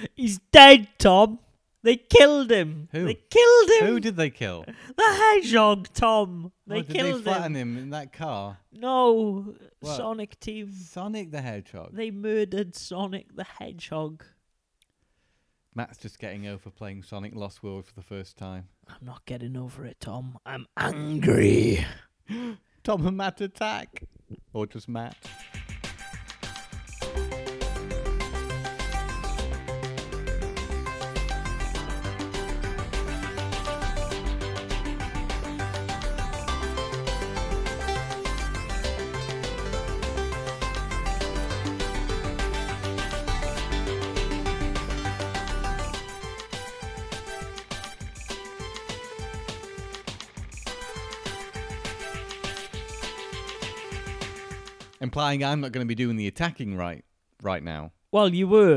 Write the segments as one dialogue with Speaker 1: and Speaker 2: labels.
Speaker 1: He's dead, Tom. They killed him.
Speaker 2: Who?
Speaker 1: They killed him.
Speaker 2: Who did they kill?
Speaker 1: The hedgehog, Tom. They
Speaker 2: Did
Speaker 1: killed
Speaker 2: they flatten
Speaker 1: him.
Speaker 2: him in that car?
Speaker 1: No,
Speaker 2: What?
Speaker 1: Sonic Team.
Speaker 2: Sonic the Hedgehog.
Speaker 1: They murdered Sonic the Hedgehog.
Speaker 2: Matt's just getting over playing Sonic Lost World for the first time.
Speaker 1: I'm not getting over it, Tom. I'm angry.
Speaker 2: Tom and Matt attack. Or just Matt. Implying I'm not going to be doing the attacking right now.
Speaker 1: Well,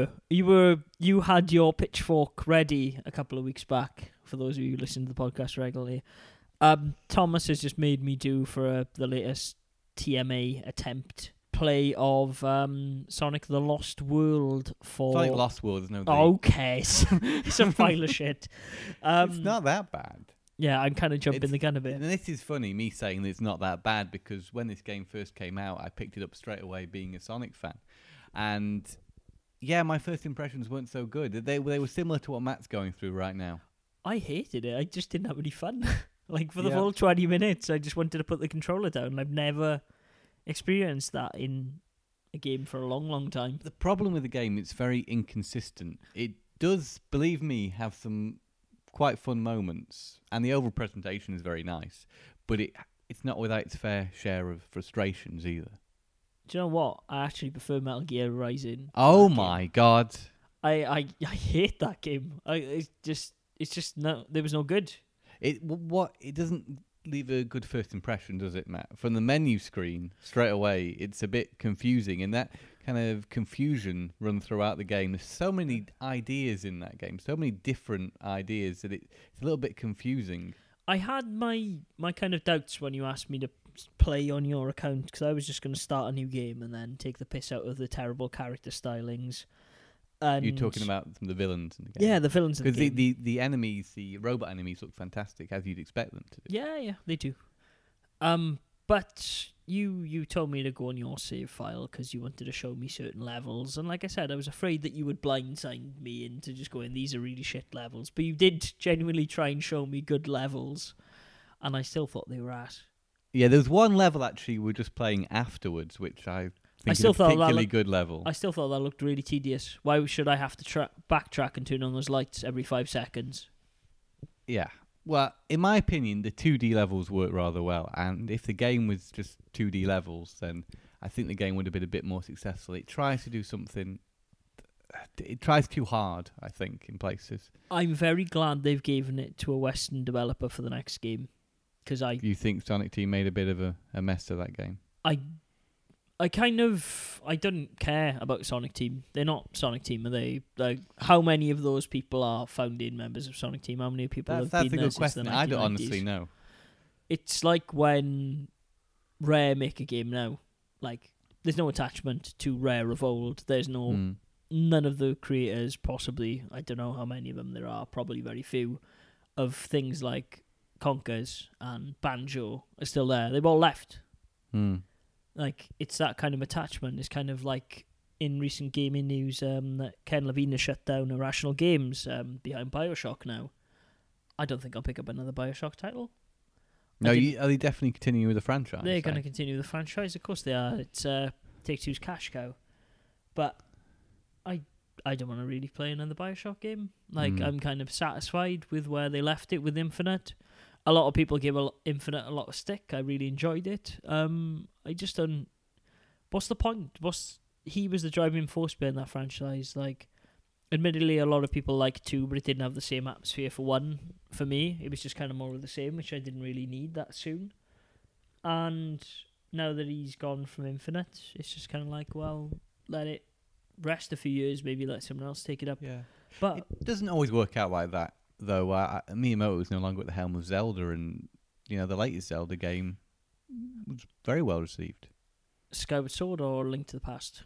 Speaker 1: you had your pitchfork ready a couple of weeks back. For those of you who listen to the podcast regularly, Thomas has just made me do for the latest TMA attempt play of Sonic the Lost World for
Speaker 2: Sonic Lost World, there's no D.
Speaker 1: Okay, it's a pile of shit.
Speaker 2: It's not that bad.
Speaker 1: Yeah, I'm kind of jumping the gun a bit.
Speaker 2: And this is funny, me saying that it's not that bad, because when this game first came out, I picked it up straight away being a Sonic fan. And yeah, my first impressions weren't so good. They were similar to what Matt's going through right now.
Speaker 1: I hated it. I just didn't have any fun. Like, for the full 20 minutes, I just wanted to put the controller down. I've never experienced that in a game for a long, long time.
Speaker 2: The problem with the game, it's very inconsistent. It does, believe me, have some quite fun moments, and the overall presentation is very nice, but it's not without its fair share of frustrations either.
Speaker 1: Do you know what? I actually prefer Metal Gear Rising.
Speaker 2: Oh my god!
Speaker 1: I hate that game. It's just no. There was no good.
Speaker 2: It doesn't leave a good first impression, does it, Matt? From the menu screen straight away, it's a bit confusing, and that kind of confusion runs throughout the game. There's so many ideas in that game, so many different ideas that it's a little bit confusing.
Speaker 1: I had my kind of doubts when you asked me to play on your account, because I was just going to start a new game and then take the piss out of the terrible character stylings. And
Speaker 2: You're talking about the villains in the game.
Speaker 1: Yeah, the villains in the game.
Speaker 2: Because the enemies, the robot enemies, look fantastic, as you'd expect them to do.
Speaker 1: Yeah, they do. But you told me to go on your save file because you wanted to show me certain levels, and like I said, I was afraid that you would blindside me into just going, these are really shit levels. But you did genuinely try and show me good levels, and I still thought they were ass.
Speaker 2: Yeah, there was one level actually we were just playing afterwards, which I think is a particularly good level.
Speaker 1: I still thought that looked really tedious. Why should I have to backtrack and turn on those lights every 5 seconds?
Speaker 2: Yeah. Well, in my opinion, the 2D levels work rather well, and if the game was just 2D levels, then I think the game would have been a bit more successful. It tries to do something... It tries too hard, I think, in places. I'm
Speaker 1: very glad they've given it to a Western developer for the next game.
Speaker 2: You think Sonic Team made a bit of a mess of that game?
Speaker 1: I don't care about Sonic Team. They're not Sonic Team, are they? Like, how many of those people are founding members of Sonic Team? How many people have been there since the 1990s?
Speaker 2: I don't honestly know.
Speaker 1: It's like when Rare make a game now. Like, there's no attachment to Rare of old. There's none of the creators, possibly, I don't know how many of them there are, probably very few, of things like Conkers and Banjo are still there. They've all left. Like, it's that kind of attachment. It's kind of like in recent gaming news that Ken Levine has shut down Irrational Games behind BioShock now. I don't think I'll pick up another BioShock title.
Speaker 2: No, are they definitely continuing with the franchise?
Speaker 1: They're going to continue the franchise. Of course they are. It's Take-Two's cash cow. But I don't want to really play another BioShock game. Like, I'm kind of satisfied with where they left it with Infinite. A lot of people give Infinite a lot of stick. I really enjoyed it. I just don't... What's the point? He was the driving force behind that franchise. Like, admittedly, a lot of people like 2, but it didn't have the same atmosphere for 1. For me, it was just kind of more of the same, which I didn't really need that soon. And now that he's gone from Infinite, it's just kind of like, well, let it rest a few years, maybe let someone else take it up.
Speaker 2: Yeah.
Speaker 1: But
Speaker 2: it doesn't always work out like that, though. Miyamoto is no longer at the helm of Zelda, and the latest Zelda game was very well received.
Speaker 1: Skyward Sword or Link to the Past?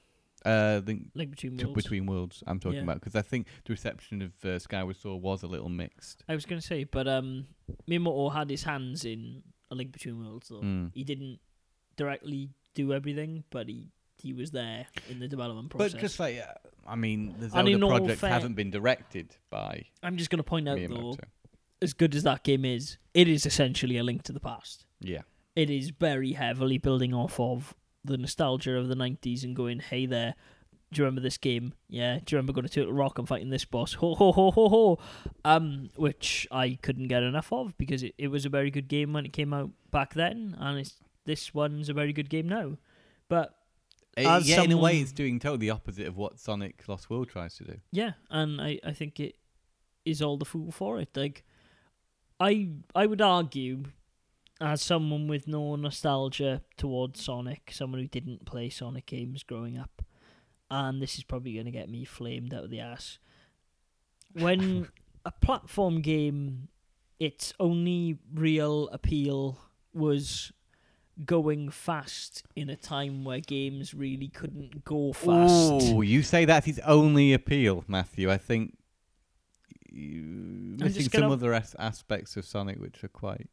Speaker 2: Link
Speaker 1: Between
Speaker 2: to
Speaker 1: Worlds.
Speaker 2: Between Worlds I'm talking
Speaker 1: Yeah.
Speaker 2: about, because I think the reception of Skyward Sword was a little mixed.
Speaker 1: I was going to say, but Miyamoto had his hands in A Link Between Worlds, though.
Speaker 2: Mm.
Speaker 1: He didn't directly do everything, but he was there in the development process.
Speaker 2: But just like, I mean, the
Speaker 1: And in
Speaker 2: Zelda
Speaker 1: all
Speaker 2: project
Speaker 1: fair-
Speaker 2: hasn't been directed by
Speaker 1: I'm just going to point out, though,
Speaker 2: Miyamoto.
Speaker 1: as good as that game is, it is essentially a Link to the Past.
Speaker 2: Yeah.
Speaker 1: It is very heavily building off of the nostalgia of the 90s and going, hey there, do you remember this game? Yeah. Do you remember going to Turtle Rock and fighting this boss? Ho, ho, ho, ho, ho. Which I couldn't get enough of, because it was a very good game when it came out back then, and this one's a very good game now. But as
Speaker 2: in a way,
Speaker 1: someone-
Speaker 2: it's doing totally the opposite of what Sonic Lost World tries to do.
Speaker 1: Yeah, and I think it is all the fool for it. Like, I would argue, as someone with no nostalgia towards Sonic, someone who didn't play Sonic games growing up, and this is probably going to get me flamed out of the ass, when a platform game, its only real appeal was going fast in a time where games really couldn't go fast.
Speaker 2: Oh, you say that's its only appeal, Matthew. I think you're missing
Speaker 1: just
Speaker 2: some
Speaker 1: gonna-
Speaker 2: other aspects of Sonic which are quite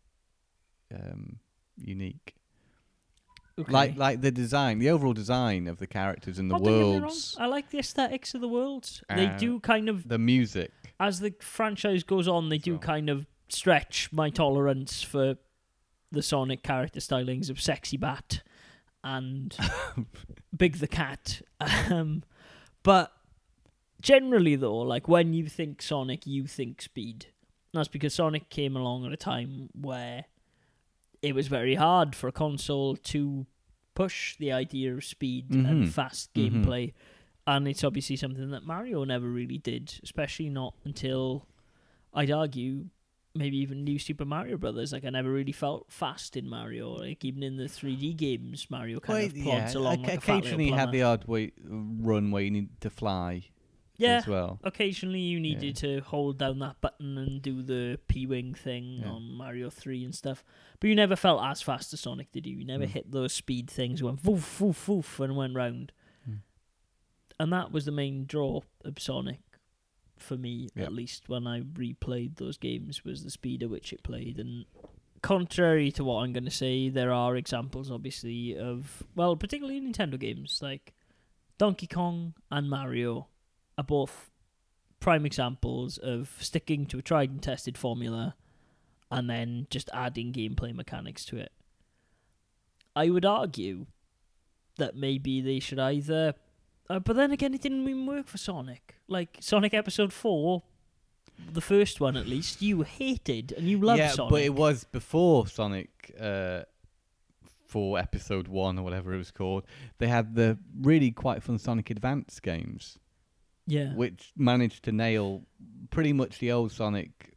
Speaker 2: unique.
Speaker 1: Okay.
Speaker 2: Like the design, the overall design of the characters and the
Speaker 1: Oh, don't get me wrong,
Speaker 2: worlds,
Speaker 1: I like the aesthetics of the worlds. They do kind of,
Speaker 2: the music.
Speaker 1: as the franchise goes on, they do
Speaker 2: So-
Speaker 1: kind of stretch my tolerance for the Sonic character stylings of Sexy Bat and Big the Cat. But generally, though, like when you think Sonic, you think speed. That's because Sonic came along at a time where it was very hard for a console to push the idea of speed
Speaker 2: Mhm.
Speaker 1: and fast
Speaker 2: Mhm.
Speaker 1: gameplay. And it's obviously something that Mario never really did, especially not until, I'd argue, maybe even New Super Mario Brothers. Like, I never really felt fast in Mario. Like, even in the 3D games, Mario kind of plods along like a fat little
Speaker 2: occasionally you had
Speaker 1: plumber.
Speaker 2: the odd run where you need to fly
Speaker 1: Yeah,
Speaker 2: as well.
Speaker 1: occasionally you needed to hold down that button and do the P-Wing thing
Speaker 2: Yeah.
Speaker 1: on Mario 3 and stuff. But you never felt as fast as Sonic, did you? You never
Speaker 2: Mm.
Speaker 1: hit those speed things, went woof, woof, woof, and went round.
Speaker 2: Mm.
Speaker 1: And that was the main draw of Sonic, for me,
Speaker 2: Yeah.
Speaker 1: at least, when I replayed those games, was the speed at which it played. And contrary to what I'm going to say, there are examples, obviously, of, well, particularly Nintendo games, like Donkey Kong and Mario are both prime examples of sticking to a tried and tested formula and then just adding gameplay mechanics to it. I would argue that maybe they should either... but then again, it didn't even work for Sonic. Like, Sonic Episode 4, the first one at least, you hated and you loved Sonic.
Speaker 2: But it was before Sonic 4 Episode 1 or whatever it was called. They had the really quite fun Sonic Advance games,
Speaker 1: Yeah.
Speaker 2: which managed to nail pretty much the old Sonic,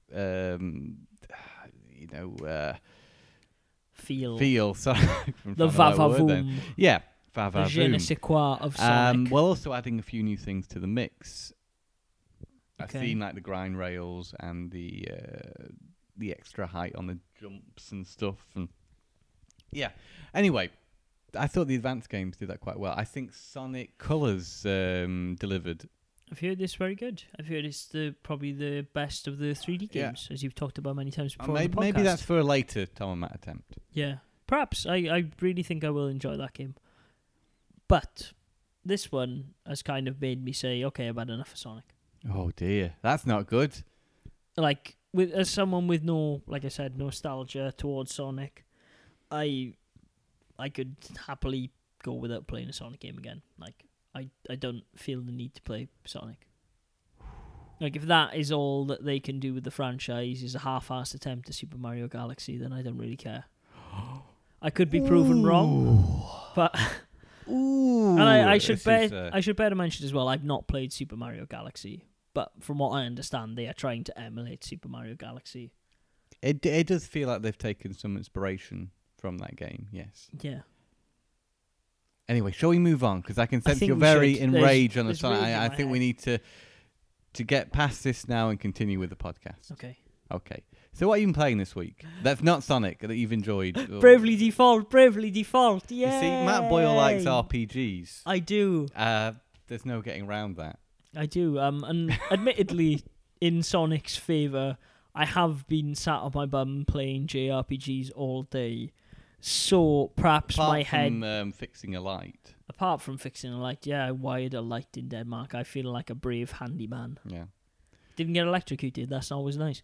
Speaker 2: feel. Sorry,
Speaker 1: The Vavavoom.
Speaker 2: Yeah,
Speaker 1: The
Speaker 2: Vavavoom.
Speaker 1: je ne sais quoi of Sonic.
Speaker 2: While also adding a few new things to the mix.
Speaker 1: Okay.
Speaker 2: I've seen like the grind rails and the extra height on the jumps and stuff, and yeah. Anyway, I thought the advanced games did that quite well. I think Sonic Colors delivered.
Speaker 1: I've heard it's very good. I've heard it's probably the best of the 3D
Speaker 2: Yeah.
Speaker 1: games, as you've talked about many times before. on
Speaker 2: Maybe,
Speaker 1: the podcast.
Speaker 2: maybe that's for a later Tom and Matt attempt.
Speaker 1: Yeah, perhaps. I really think I will enjoy that game. But this one has kind of made me say, okay, I've had enough of Sonic.
Speaker 2: Oh dear, that's not good.
Speaker 1: Like, as someone with no, like I said, nostalgia towards Sonic, I could happily go without playing a Sonic game again. Like, I don't feel the need to play Sonic. Like, if that is all that they can do with the franchise is a half-assed attempt at Super Mario Galaxy, then I don't really care. I could be proven wrong, but
Speaker 2: Ooh,
Speaker 1: and I should
Speaker 2: this
Speaker 1: bear
Speaker 2: is,
Speaker 1: I should bear to mention as well, I've not played Super Mario Galaxy, but from what I understand, they are trying to emulate Super Mario Galaxy.
Speaker 2: It does feel like they've taken some inspiration from that game. Yes.
Speaker 1: Yeah.
Speaker 2: Anyway, shall we move on? Because I can sense
Speaker 1: think
Speaker 2: you're
Speaker 1: we
Speaker 2: very
Speaker 1: should.
Speaker 2: enraged on the
Speaker 1: There's
Speaker 2: Sonic.
Speaker 1: rage in
Speaker 2: I
Speaker 1: my
Speaker 2: think we
Speaker 1: head.
Speaker 2: need to get past this now and continue with the podcast.
Speaker 1: Okay.
Speaker 2: Okay. So what have you been playing this week? That's not Sonic that you've enjoyed. Or-
Speaker 1: Bravely Default. Yay!
Speaker 2: You see, Matt Boyle likes RPGs.
Speaker 1: I do.
Speaker 2: there's no getting around that.
Speaker 1: I do. And admittedly, in Sonic's favour, I have been sat on my bum playing JRPGs all day. So perhaps my head...
Speaker 2: Apart from fixing a light.
Speaker 1: Apart from fixing a light, yeah, I wired a light in Denmark. I feel like a brave handyman.
Speaker 2: Yeah.
Speaker 1: Didn't get electrocuted. That's always nice.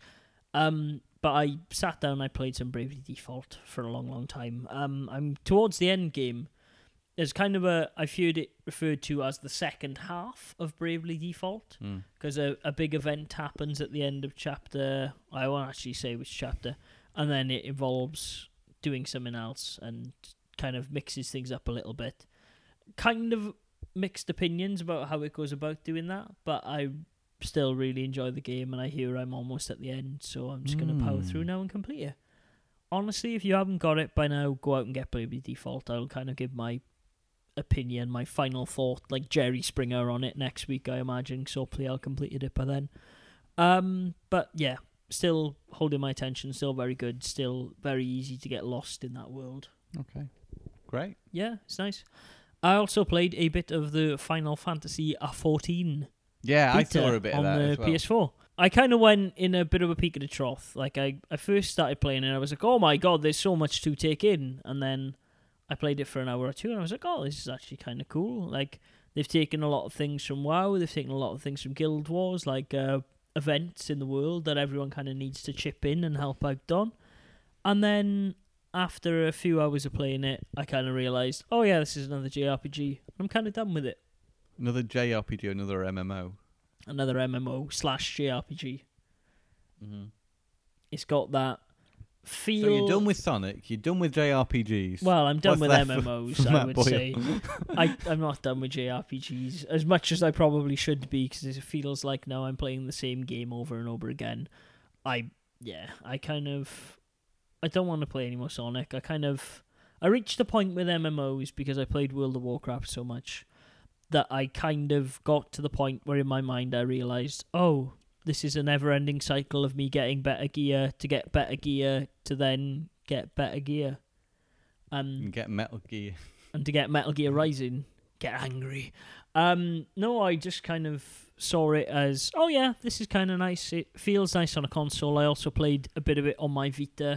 Speaker 1: But I sat down. I played some Bravely Default for a long, long time. I'm towards the end game. There's kind of I've heard it referred to as the second half of Bravely Default because a big event happens at the end of chapter. I won't actually say which chapter, and then it involves doing something else and kind of mixes things up a little bit. Kind of mixed opinions about how it goes about doing that, but I still really enjoy the game, and I hear I'm almost at the end, so I'm just going to power through now and complete it. Honestly, if you haven't got it by now, go out and get Bravely Default. I'll kind of give my opinion, my final thought, like Jerry Springer on it next week, I imagine, so hopefully I'll completed it by then. But yeah, still holding my attention, still very good, still very easy to get lost in that world.
Speaker 2: Okay, great.
Speaker 1: Yeah, it's nice. I also played a bit of the Final Fantasy 14
Speaker 2: Yeah, I
Speaker 1: beta
Speaker 2: saw a bit of that
Speaker 1: on the
Speaker 2: as well.
Speaker 1: PS4. I kind of went in a bit of a peak of the trough. Like, I first started playing it, and I was like, oh my god, there's so much to take in. And then I played it for an hour or two, and I was like, oh, this is actually kind of cool. Like, they've taken a lot of things from WoW, they've taken a lot of things from Guild Wars, like events in the world that everyone kind of needs to chip in and help out on. And then, after a few hours of playing it, I kind of realised, oh yeah, this is another JRPG. I'm kind of done with it.
Speaker 2: Another JRPG, another MMO.
Speaker 1: Another MMO/JRPG.
Speaker 2: Mm-hmm.
Speaker 1: It's got that feel...
Speaker 2: So you're done with Sonic, you're done with JRPGs.
Speaker 1: Well, I'm done
Speaker 2: What's
Speaker 1: with
Speaker 2: left
Speaker 1: MMOs,
Speaker 2: for
Speaker 1: I
Speaker 2: Matt
Speaker 1: would
Speaker 2: Boyle?
Speaker 1: say. I'm not done with JRPGs, as much as I probably should be, because it feels like now I'm playing the same game over and over again. I don't want to play any more Sonic. I reached the point with MMOs, because I played World of Warcraft so much, that I kind of got to the point where in my mind I realised, oh, this is a never-ending cycle of me getting better gear to get better gear to then get better gear.
Speaker 2: And get Metal Gear.
Speaker 1: And to get Metal Gear Rising, get angry. No, I just kind of saw it as, oh yeah, this is kind of nice. It feels nice on a console. I also played a bit of it on my Vita.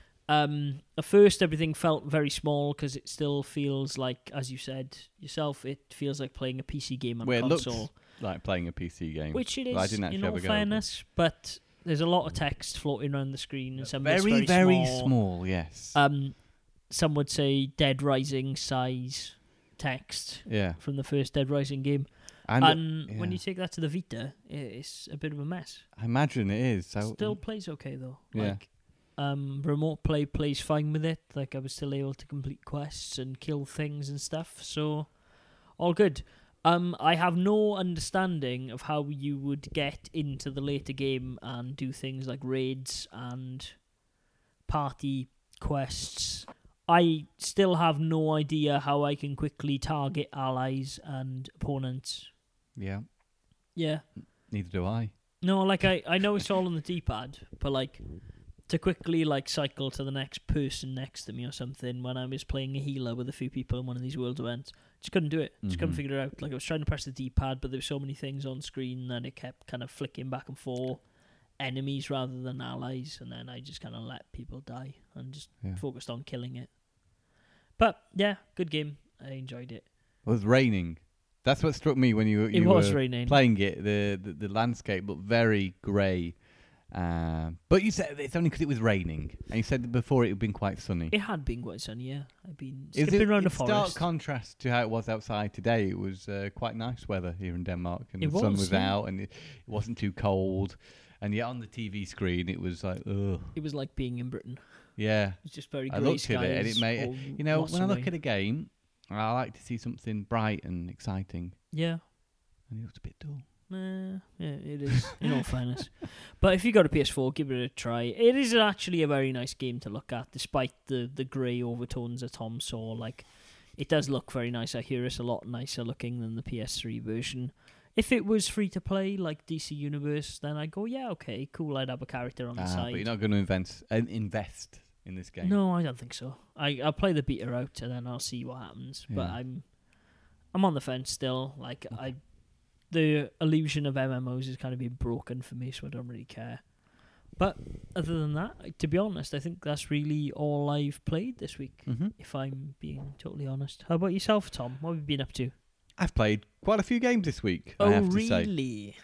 Speaker 1: At first, everything felt very small because it still feels like, as you said yourself, it feels like playing a PC game on a console.
Speaker 2: It looks like playing a PC game.
Speaker 1: Which it is,
Speaker 2: I didn't actually
Speaker 1: in all
Speaker 2: have a go.
Speaker 1: fairness, but there's a lot of text floating around the screen, and some of
Speaker 2: Very,
Speaker 1: it's very
Speaker 2: very small, yes.
Speaker 1: Some would say Dead Rising size text from the first Dead Rising game. And when you take that to the Vita, it's a bit of a mess.
Speaker 2: I imagine it is. So
Speaker 1: still plays okay, though.
Speaker 2: Yeah.
Speaker 1: Like, remote play plays fine with it. Like, I was still able to complete quests and kill things and stuff, so all good. I have no understanding of how you would get into the later game and do things like raids and party quests. I still have no idea how I can quickly target allies and opponents.
Speaker 2: Yeah.
Speaker 1: Yeah.
Speaker 2: Neither do I.
Speaker 1: No, like, I know it's all on the D-pad, but, like, to quickly, like, cycle to the next person next to me or something when I was playing a healer with a few people in one of these world events, just couldn't do it. Just couldn't figure it out. Like, I was trying to press the D-pad, but there were so many things on screen that it kept kind of flicking back and forth, enemies rather than allies, and then I just kind of let people die and just focused on killing it. But, yeah, good game. I enjoyed it.
Speaker 2: It was raining. That's what struck me when you
Speaker 1: was
Speaker 2: were
Speaker 1: raining.
Speaker 2: playing it. The landscape looked very grey. But you said it's only because it was raining. And you said before it had been quite sunny.
Speaker 1: It had been quite sunny, yeah. I've been skipping around the forest.
Speaker 2: In stark contrast to how it was outside today. It was quite nice weather here in Denmark. And the sun was out and it wasn't too cold. And yet on the TV screen, it was like, ugh.
Speaker 1: It was like being in Britain.
Speaker 2: Yeah.
Speaker 1: It's just very grey
Speaker 2: I looked
Speaker 1: skies.
Speaker 2: at it and it made... You know, when I look at a game, I like to see something bright and exciting.
Speaker 1: Yeah.
Speaker 2: And it was a bit dull.
Speaker 1: Yeah, it is, in all fairness. But if you got a PS4, give it a try. It is actually a very nice game to look at, despite the grey overtones that Tom saw. Like, it does look very nice. I hear it's a lot nicer looking than the PS3 version. If it was free to play, like DC Universe, then I'd go, yeah, okay, cool, I'd have a character on the side.
Speaker 2: But you're not going to invest in this game.
Speaker 1: No, I don't think so. I'll play the beta out and then I'll see what happens.
Speaker 2: Yeah.
Speaker 1: But I'm on the fence still. Like the illusion of MMOs has kind of been broken for me, so I don't really care. But other than that, to be honest, I think that's really all I've played this week, if I'm being totally honest. How about yourself, Tom? What have you been up to?
Speaker 2: I've played quite a few games this week, I have to say.
Speaker 1: Really?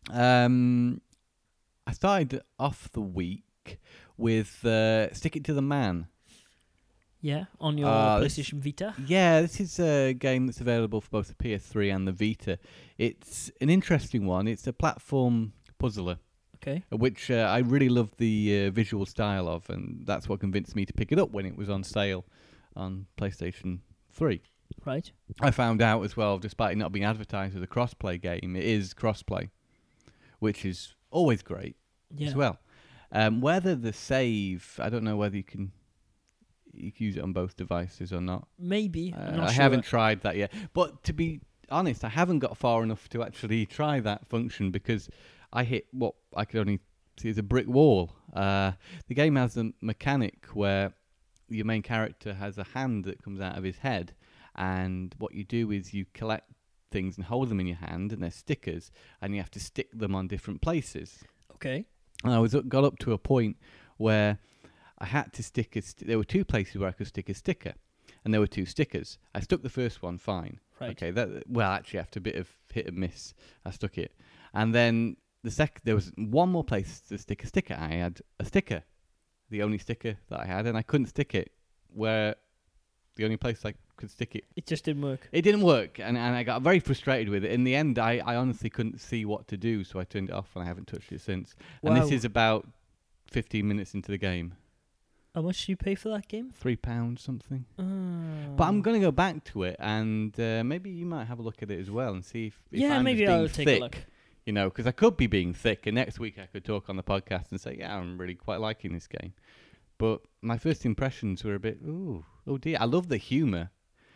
Speaker 2: I started off the week with Stick It to the Man.
Speaker 1: Yeah, on your PlayStation Vita?
Speaker 2: Yeah, this is a game that's available for both the PS3 and the Vita. It's an interesting one. It's a platform puzzler.
Speaker 1: Okay.
Speaker 2: Which I really love the visual style of, and that's what convinced me to pick it up when it was on sale on PlayStation 3.
Speaker 1: Right.
Speaker 2: I found out as well, despite it not being advertised as a cross-play game, it is cross-play, which is always great as well. Whether the save, I don't know whether you can use it on both devices or not.
Speaker 1: Maybe.
Speaker 2: I haven't tried that yet. But to be honest, I haven't got far enough to actually try that function because I hit what I could only see as a brick wall. The game has a mechanic where your main character has a hand that comes out of his head, and what you do is you collect things and hold them in your hand, and they're stickers, and you have to stick them on different places.
Speaker 1: Okay.
Speaker 2: And I got up to a point where I had to stick there were two places where I could stick a sticker, and there were two stickers. I stuck the first one fine.
Speaker 1: Right.
Speaker 2: Okay. Actually, after a bit of hit and miss, I stuck it, and then there was one more place to stick a sticker. I had a sticker, the only sticker that I had, and I couldn't stick it where the only place I could stick it.
Speaker 1: It just didn't work.
Speaker 2: It didn't work, and I got very frustrated with it. In the end, I honestly couldn't see what to do, so I turned it off, and I haven't touched it since.
Speaker 1: Wow.
Speaker 2: And this is about 15 minutes into the game.
Speaker 1: How much do you pay for that game?
Speaker 2: £3 something.
Speaker 1: Oh.
Speaker 2: But I'm going to go back to it, and maybe you might have a look at it as well and see if I'm
Speaker 1: maybe
Speaker 2: just being
Speaker 1: I'll take
Speaker 2: thick.
Speaker 1: a look.
Speaker 2: You know, because I could be being thick, and next week I could talk on the podcast and say, yeah, I'm really quite liking this game. But my first impressions were a bit, oh dear. I love the humour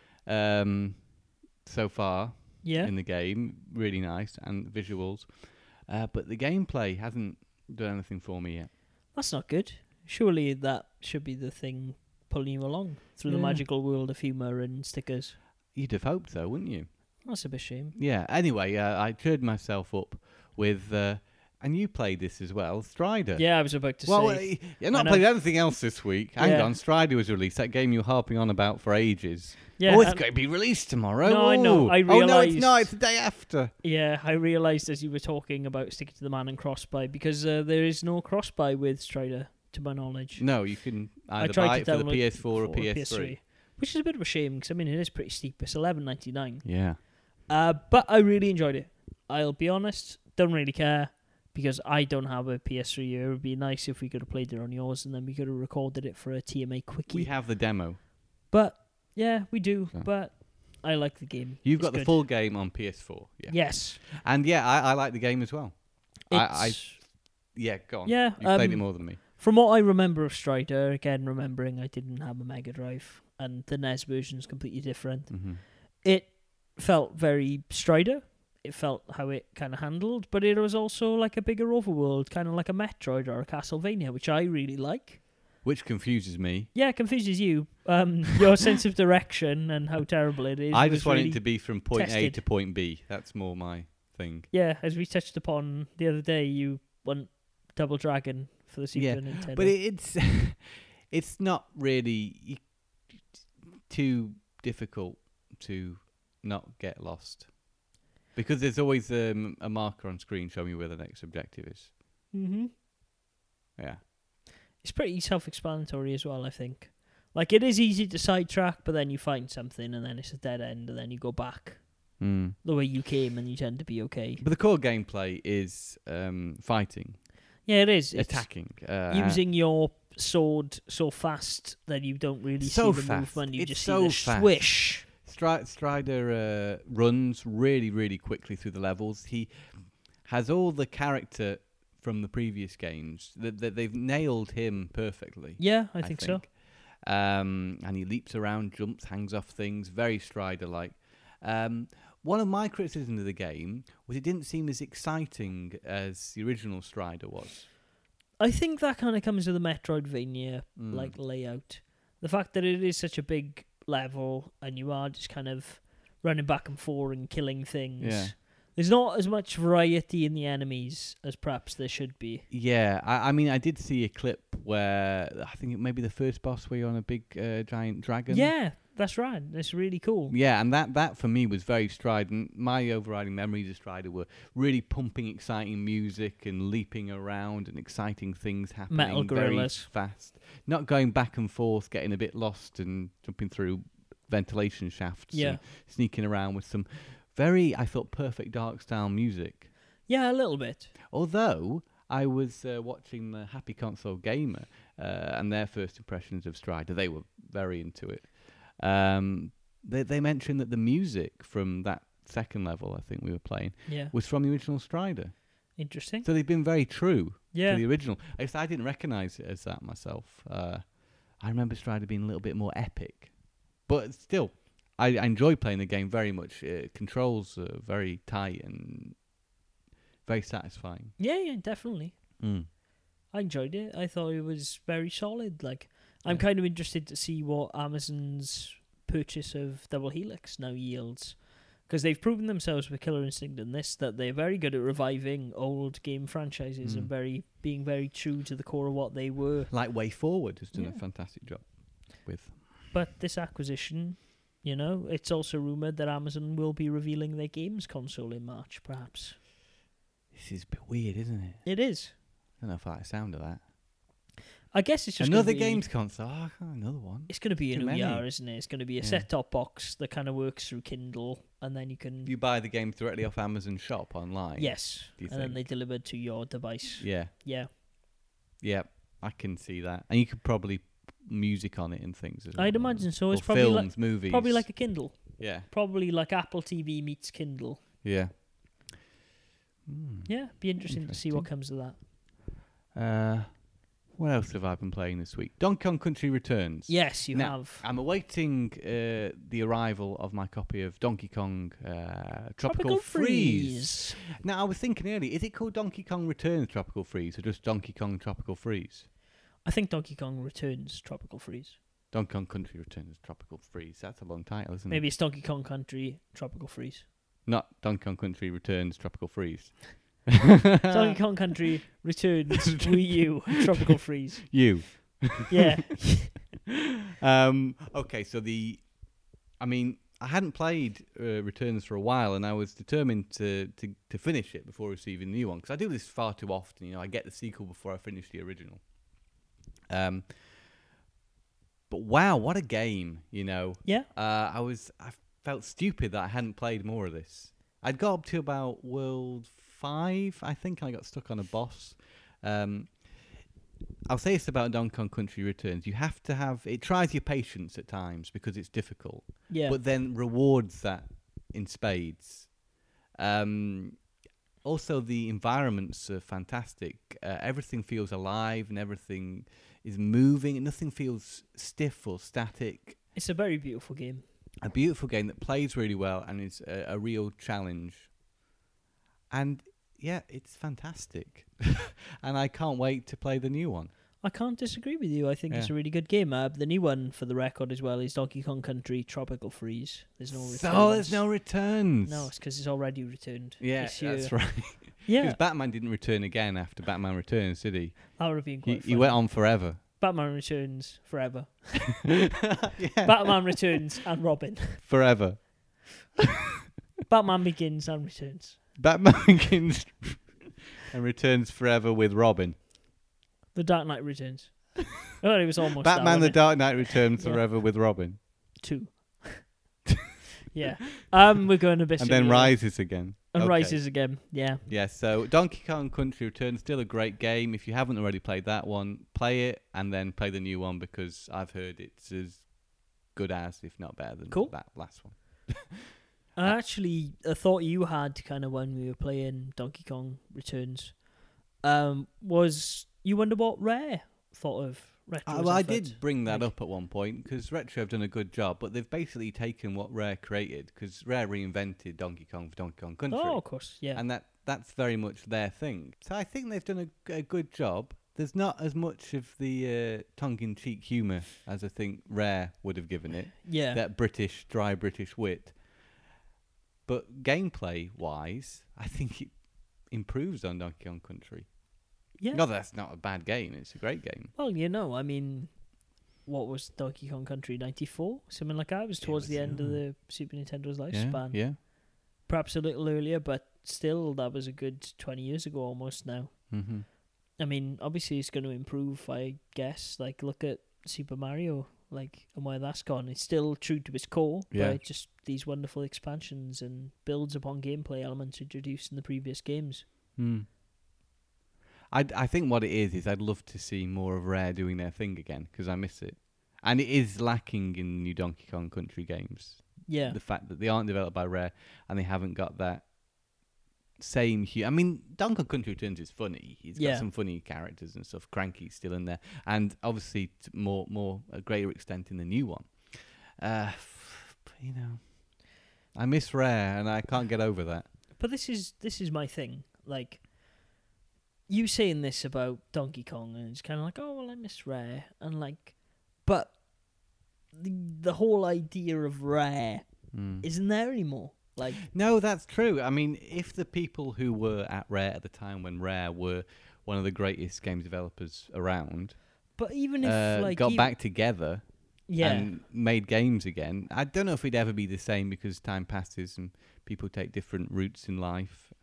Speaker 2: so far in the game. Really nice, and visuals. But the gameplay hasn't done anything for me yet.
Speaker 1: That's not good. Surely that should be the thing pulling you along through the magical world of humour and stickers.
Speaker 2: You'd have hoped so, wouldn't you?
Speaker 1: That's a bit shame.
Speaker 2: Yeah, anyway, I cheered myself up with, and you played this as well, Strider.
Speaker 1: Yeah, I was about to say.
Speaker 2: You're not playing anything else this week. Hang
Speaker 1: Yeah.
Speaker 2: on, Strider was released, that game you were harping on about for ages.
Speaker 1: Yeah,
Speaker 2: It's going to be released tomorrow.
Speaker 1: No, I know, I
Speaker 2: Oh, no, it's
Speaker 1: realised-
Speaker 2: not, it's the day after.
Speaker 1: Yeah, I realised as you were talking about Stick It to the Man and Cross-Buy, because there is no cross-buy with Strider, to my knowledge.
Speaker 2: No, you can
Speaker 1: I
Speaker 2: either
Speaker 1: tried
Speaker 2: buy
Speaker 1: to
Speaker 2: it for the
Speaker 1: download
Speaker 2: PS4 or
Speaker 1: for
Speaker 2: PS3.
Speaker 1: Which is a bit of a shame, because, I mean, it is pretty steep. It's $11.99.
Speaker 2: Yeah.
Speaker 1: But I really enjoyed it. I'll be honest, don't really care, because I don't have a PS3. It would be nice if we could have played it on yours, and then we could have recorded it for a TMA Quickie.
Speaker 2: We have the demo.
Speaker 1: But, yeah, we do.
Speaker 2: So.
Speaker 1: But I like the game.
Speaker 2: You've
Speaker 1: It's
Speaker 2: got the
Speaker 1: good.
Speaker 2: full game on PS4. Yeah.
Speaker 1: Yes.
Speaker 2: And yeah, I like the game as well.
Speaker 1: It's,
Speaker 2: Yeah, go on.
Speaker 1: yeah.
Speaker 2: You played it more than me.
Speaker 1: From what I remember of Strider, again, remembering I didn't have a Mega Drive, and the NES version is completely different.
Speaker 2: Mm-hmm.
Speaker 1: It felt very Strider. It felt how it kind of handled, but it was also like a bigger overworld, kind of like a Metroid or a Castlevania, which I really like.
Speaker 2: Which confuses me.
Speaker 1: Yeah, it confuses you. Your sense of direction and how terrible it is.
Speaker 2: I just want
Speaker 1: really
Speaker 2: it to be from point A
Speaker 1: tested.
Speaker 2: to point B. That's more my thing.
Speaker 1: Yeah, as we touched upon the other day, you want Double Dragon for the Super Nintendo.
Speaker 2: But it's not really too difficult to not get lost. Because there's always a marker on screen showing you where the next objective is.
Speaker 1: Mm-hmm.
Speaker 2: Yeah.
Speaker 1: It's pretty self-explanatory as well, I think. Like, it is easy to sidetrack, but then you find something, and then it's a dead end, and then you go back
Speaker 2: Mm.
Speaker 1: the way you came, and you tend to be okay.
Speaker 2: But the core gameplay is fighting,
Speaker 1: Yeah, it is. It's
Speaker 2: attacking.
Speaker 1: using your sword so fast that you don't really
Speaker 2: So
Speaker 1: see the
Speaker 2: fast.
Speaker 1: movement. You
Speaker 2: It's
Speaker 1: just
Speaker 2: so
Speaker 1: see the
Speaker 2: fast.
Speaker 1: swish.
Speaker 2: Strider runs really, really quickly through the levels. He has all the character from the previous games. They've nailed him perfectly.
Speaker 1: Yeah, I think so.
Speaker 2: And he leaps around, jumps, hangs off things. Very Strider-like. One of my criticisms of the game was it didn't seem as exciting as the original Strider was.
Speaker 1: I think that kind of comes with the Metroidvania like layout. The fact that it is such a big level and you are just kind of running back and forth and killing things.
Speaker 2: Yeah.
Speaker 1: There's not as much variety in the enemies as perhaps there should be.
Speaker 2: Yeah, I mean, I did see a clip where I think it may be the first boss where you're on a big giant dragon.
Speaker 1: Yeah, that's right. That's really cool.
Speaker 2: Yeah, and that for me was very strident. My overriding memories of Strider were really pumping, exciting music and leaping around and exciting things happening
Speaker 1: Metal
Speaker 2: very
Speaker 1: Gorillas.
Speaker 2: fast. Not going back and forth, getting a bit lost and jumping through ventilation shafts
Speaker 1: Yeah.
Speaker 2: and sneaking around with some very, I thought, perfect dark style music.
Speaker 1: Yeah, a little bit.
Speaker 2: Although I was watching the Happy Console Gamer and their first impressions of Strider, they were very into it. They mentioned that the music from that second level, I think we were playing,
Speaker 1: Yeah.
Speaker 2: was from the original Strider.
Speaker 1: Interesting.
Speaker 2: So they've been very true
Speaker 1: Yeah.
Speaker 2: to the original. I guess I didn't recognise it as that myself. I remember Strider being a little bit more epic. But still, I enjoy playing the game very much. Controls are very tight and very satisfying.
Speaker 1: Yeah, definitely.
Speaker 2: Mm.
Speaker 1: I enjoyed it. I thought it was very solid. Like, I'm
Speaker 2: Yeah.
Speaker 1: kind of interested to see what Amazon's purchase of Double Helix now yields. Because they've proven themselves with Killer Instinct and this, that they're very good at reviving old game franchises and being very true to the core of what they were.
Speaker 2: Like Way Forward has done a
Speaker 1: Yeah.
Speaker 2: fantastic job with.
Speaker 1: But this acquisition, you know, it's also rumoured that Amazon will be revealing their games console in March, perhaps.
Speaker 2: This is a bit weird, isn't it?
Speaker 1: It is.
Speaker 2: I don't know if I like the sound of that.
Speaker 1: I guess it's just
Speaker 2: Another
Speaker 1: gonna be,
Speaker 2: games console. Oh, another one.
Speaker 1: It's going to be an
Speaker 2: Too many.
Speaker 1: OER, isn't it? It's going to be a
Speaker 2: Yeah.
Speaker 1: set-top box that kind of works through Kindle, and then you can...
Speaker 2: You buy the game directly off Amazon shop online.
Speaker 1: Yes,
Speaker 2: Do you
Speaker 1: and then
Speaker 2: think?
Speaker 1: they deliver to your device.
Speaker 2: Yeah.
Speaker 1: Yeah.
Speaker 2: Yeah. I can see that. And you could probably music on it and things as well.
Speaker 1: I'd imagine so. It's
Speaker 2: Or
Speaker 1: probably
Speaker 2: films,
Speaker 1: like,
Speaker 2: movies.
Speaker 1: probably like a Kindle.
Speaker 2: Yeah.
Speaker 1: Probably like Apple TV meets Kindle.
Speaker 2: Yeah.
Speaker 1: Yeah, be interesting to see what comes of that.
Speaker 2: What else have I been playing this week? Donkey Kong Country Returns.
Speaker 1: Yes, you
Speaker 2: Now,
Speaker 1: have.
Speaker 2: I'm awaiting the arrival of my copy of Donkey Kong Tropical Freeze. Now, I was thinking earlier, is it called Donkey Kong Returns Tropical Freeze or just Donkey Kong Tropical Freeze?
Speaker 1: I think Donkey Kong Returns Tropical Freeze.
Speaker 2: Donkey Kong Country Returns Tropical Freeze. That's a long title, isn't
Speaker 1: Maybe it's Donkey Kong Country Tropical Freeze.
Speaker 2: it? Not Donkey Kong Country Returns Tropical Freeze.
Speaker 1: Donkey Kong Country Returns Wii U Tropical Freeze.
Speaker 2: You.
Speaker 1: Yeah.
Speaker 2: Okay, so I hadn't played Returns for a while, and I was determined to finish it before receiving the new one, because I do this far too often. You know, I get the sequel before I finish the original. But wow, what a game! You know,
Speaker 1: Yeah.
Speaker 2: I felt stupid that I hadn't played more of this. I'd got up to about World 5, I think, and I got stuck on a boss. I'll say this about Donkey Kong Country Returns. You have to have... It tries your patience at times because it's difficult.
Speaker 1: Yeah.
Speaker 2: But then rewards that in spades. Also, the environments are fantastic. Everything feels alive and everything is moving. And nothing feels stiff or static.
Speaker 1: It's a very beautiful game.
Speaker 2: A beautiful game that plays really well and is a real challenge. And yeah, it's fantastic. And I can't wait to play the new one.
Speaker 1: I can't disagree with you. I think it's
Speaker 2: Yeah.
Speaker 1: a really good game. The new one, for the record as well, is Donkey Kong Country Tropical Freeze. There's no returns.
Speaker 2: So there's no returns.
Speaker 1: No, it's because it's already returned.
Speaker 2: Yeah,
Speaker 1: this year.
Speaker 2: that's right.
Speaker 1: Yeah,
Speaker 2: Because Batman didn't return again after Batman Returns, did he?
Speaker 1: that would have been quite
Speaker 2: He
Speaker 1: fun.
Speaker 2: went on forever.
Speaker 1: Batman Returns forever.
Speaker 2: Yeah.
Speaker 1: Batman Returns and Robin.
Speaker 2: Forever.
Speaker 1: Batman Begins and Returns.
Speaker 2: Batman begins and returns forever with Robin.
Speaker 1: The Dark Knight Returns. Oh, it was almost
Speaker 2: Batman
Speaker 1: that,
Speaker 2: the Dark Knight returns
Speaker 1: Yeah.
Speaker 2: forever with Robin.
Speaker 1: 2. Yeah. We're going a bit
Speaker 2: And then
Speaker 1: silly.
Speaker 2: rises again.
Speaker 1: And
Speaker 2: Okay.
Speaker 1: rises again. Yeah.
Speaker 2: Yeah, so Donkey Kong Country Returns, still a great game. If you haven't already played that one, play it and then play the new one because I've heard it's as good as, if not better than
Speaker 1: Cool.
Speaker 2: that last one.
Speaker 1: I thought you had kind of when we were playing Donkey Kong Returns. Was you wonder what Rare thought of Retro's
Speaker 2: Well, I
Speaker 1: effort?
Speaker 2: did bring that
Speaker 1: Like-
Speaker 2: up at one point because Retro have done a good job, but they've basically taken what Rare created because Rare reinvented Donkey Kong for Donkey Kong Country.
Speaker 1: Oh, of course, yeah.
Speaker 2: And that's very much their thing. So I think they've done a good job. There's not as much of the tongue-in-cheek humour as I think Rare would have given it.
Speaker 1: Yeah.
Speaker 2: That dry British wit. but gameplay-wise, I think it improves on Donkey Kong Country.
Speaker 1: Yeah.
Speaker 2: No, that's not a bad game. It's a great game.
Speaker 1: Well, I mean, what was Donkey Kong Country, 94? Something like that. It was towards the end of the Super Nintendo's lifespan.
Speaker 2: Yeah.
Speaker 1: Perhaps a little earlier, but still, that was a good 20 years ago almost now.
Speaker 2: Mm-hmm.
Speaker 1: I mean, obviously it's going to improve, I guess. Like, look at Super Mario, like, and where that's gone. It's still true to its core, but just these wonderful expansions and builds upon gameplay elements introduced in the previous games.
Speaker 2: I think what it is I'd love to see more of Rare doing their thing again, because I miss it. And it is lacking in new Donkey Kong Country games.
Speaker 1: Yeah.
Speaker 2: The fact that they aren't developed by Rare and they haven't got that same I mean, Donkey Kong Country Returns is funny. He's got some funny characters and stuff. Cranky's still in there. And obviously more a greater extent in the new one. I miss Rare and I can't get over that.
Speaker 1: But this is my thing. Like, you saying this about Donkey Kong, and it's kind of like, oh, well, I miss Rare. And like, but the whole idea of Rare isn't there anymore. Like,
Speaker 2: no, that's true. I mean, if the people who were at Rare at the time when Rare were one of the greatest games developers around,
Speaker 1: but even if
Speaker 2: got back together and made games again, I don't know if it'd ever be the same because time passes and people take different routes in life.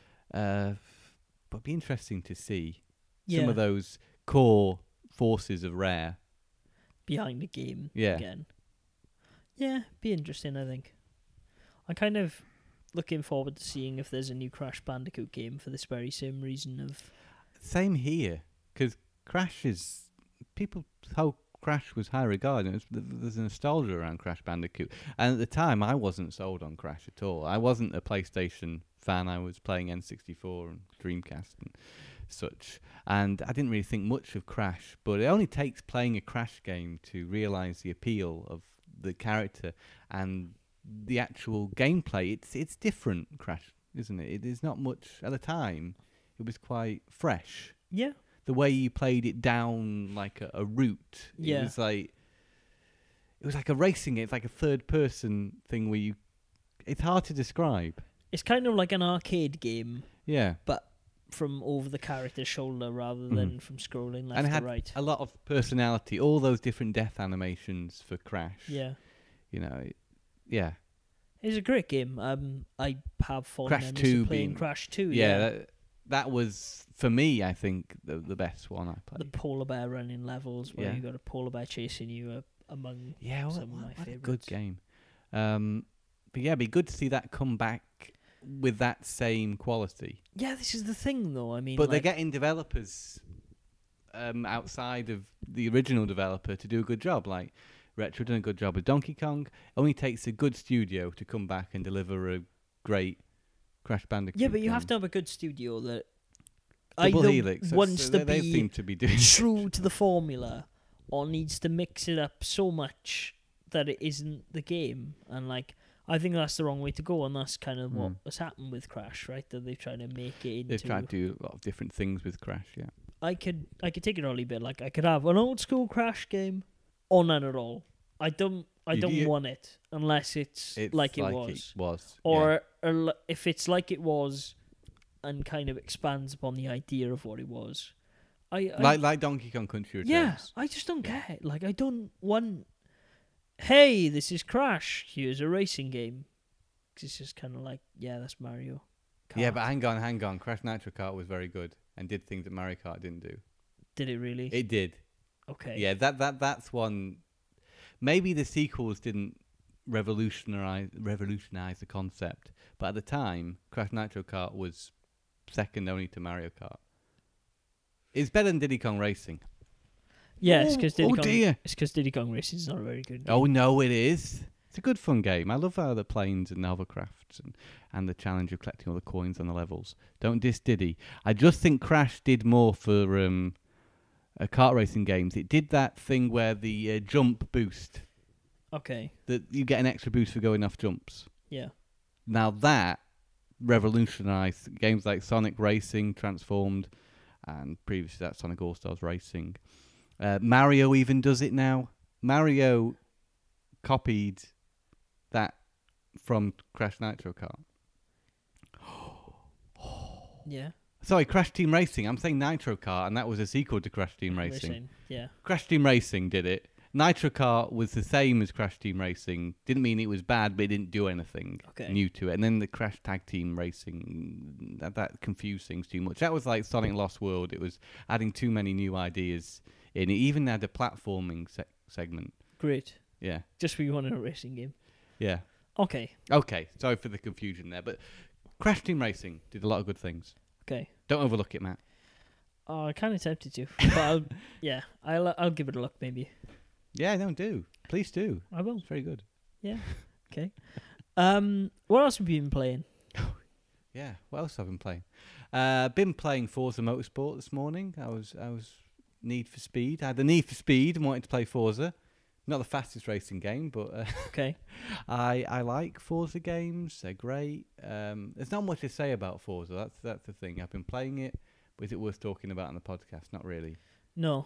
Speaker 2: But it'd be interesting to see some of those core forces of Rare
Speaker 1: behind the game again. Yeah, be interesting, I think. I'm kind of looking forward to seeing if there's a new Crash Bandicoot game for this very same reason of...
Speaker 2: Same here, because Crash is... how Crash was high regarded. There's a nostalgia around Crash Bandicoot. And at the time, I wasn't sold on Crash at all. I wasn't a PlayStation fan. I was playing N64 and Dreamcast and such. And I didn't really think much of Crash. But it only takes playing a Crash game to realise the appeal of the character and the actual gameplay. It's different, Crash, isn't it? It is not much. At the time, it was quite fresh.
Speaker 1: Yeah.
Speaker 2: The way you played it down like a route. It was like a racing game. It's like a third person thing where it's hard to describe.
Speaker 1: It's kind of like an arcade game.
Speaker 2: Yeah.
Speaker 1: But from over the character's shoulder rather than from scrolling left
Speaker 2: and it had
Speaker 1: to right.
Speaker 2: A lot of personality, all those different death animations for Crash.
Speaker 1: Yeah.
Speaker 2: Yeah.
Speaker 1: It's a great game. I have fond
Speaker 2: Crash
Speaker 1: memories
Speaker 2: 2
Speaker 1: of playing
Speaker 2: being,
Speaker 1: Crash 2.
Speaker 2: That was, for me, I think, the best one I played.
Speaker 1: The polar bear running levels where you got a polar bear chasing you among some of my favourites.
Speaker 2: A good game. But yeah, it'd be good to see that come back with that same quality.
Speaker 1: Yeah, this is the thing, though. I mean,
Speaker 2: but they're getting developers outside of the original developer to do a good job. Like Retro done a good job with Donkey Kong. It only takes a good studio to come back and deliver a great Crash Bandicoot.
Speaker 1: Yeah, but you have to have a good studio that
Speaker 2: Double
Speaker 1: either
Speaker 2: Helix
Speaker 1: wants to
Speaker 2: they
Speaker 1: be
Speaker 2: seem to be doing
Speaker 1: true to the formula or needs to mix it up so much that it isn't the game. And like, I think that's the wrong way to go, and that's kind of what has happened with Crash, right? That they've tried to make it into...
Speaker 2: They've tried to do a lot of different things with Crash, yeah.
Speaker 1: I could take it or leave it. Like, I could have an old school Crash game or none at all. I don't want it unless it's like it was. Or if it's like it was and kind of expands upon the idea of what it was.
Speaker 2: Like Donkey Kong Country Returns.
Speaker 1: Yeah, I just don't get it. Like, I don't want... Hey, this is Crash. Here's a racing game. 'Cause it's just kind of like, yeah, that's Mario Kart.
Speaker 2: Yeah, but hang on. Crash Nitro Kart was very good and did things that Mario Kart didn't do.
Speaker 1: Did it really?
Speaker 2: It did.
Speaker 1: Okay.
Speaker 2: Yeah, that's one. Maybe the sequels didn't revolutionize the concept, but at the time, Crash Nitro Kart was second only to Mario Kart. It's better than Diddy Kong Racing.
Speaker 1: Yeah, it's because Diddy Kong Racing is not a very good game.
Speaker 2: Oh, no, it is. It's a good fun game. I love how the planes and hovercrafts and the challenge of collecting all the coins on the levels. Don't diss Diddy. I just think Crash did more for kart racing games. It did that thing where the jump boost.
Speaker 1: Okay.
Speaker 2: That you get an extra boost for going off jumps.
Speaker 1: Yeah.
Speaker 2: Now that revolutionised games like Sonic Racing, Transformed, and previously that Sonic All-Stars Racing. Mario even does it now. Mario copied that from Crash Nitro Kart.
Speaker 1: Yeah.
Speaker 2: Sorry, Crash Team Racing. I'm saying Nitro Kart, and that was a sequel to Crash Team Racing.
Speaker 1: Yeah.
Speaker 2: Crash Team Racing did it. Nitro Kart was the same as Crash Team Racing. Didn't mean it was bad, but it didn't do anything new to it. And then the Crash Tag Team Racing, that confused things too much. That was like Sonic Lost World. It was adding too many new ideas in. It even had a platforming segment.
Speaker 1: Great.
Speaker 2: Yeah.
Speaker 1: Just what you want in a racing game.
Speaker 2: Yeah.
Speaker 1: Okay.
Speaker 2: Sorry for the confusion there, but Crash Team Racing did a lot of good things.
Speaker 1: Okay.
Speaker 2: Don't overlook it, Matt.
Speaker 1: Oh, I kind of tempted to, but I'll give it a look maybe.
Speaker 2: Yeah, no, do. Please do.
Speaker 1: I will.
Speaker 2: It's very good.
Speaker 1: Yeah. Okay. What else have you been playing?
Speaker 2: Yeah. What else have I been playing? Been playing Forza Motorsport this morning. I was Need for Speed. I had the Need for Speed and wanted to play Forza. Not the fastest racing game, but
Speaker 1: okay.
Speaker 2: I like Forza games. They're great. There's not much to say about Forza. That's the thing. I've been playing it, but is it worth talking about on the podcast? Not really.
Speaker 1: No.